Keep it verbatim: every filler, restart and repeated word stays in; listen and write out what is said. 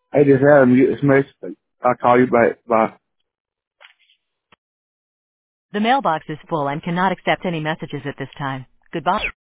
I just had him get dismissed. I'll call you back. Bye. The mailbox is full and cannot accept any messages at this time. Goodbye.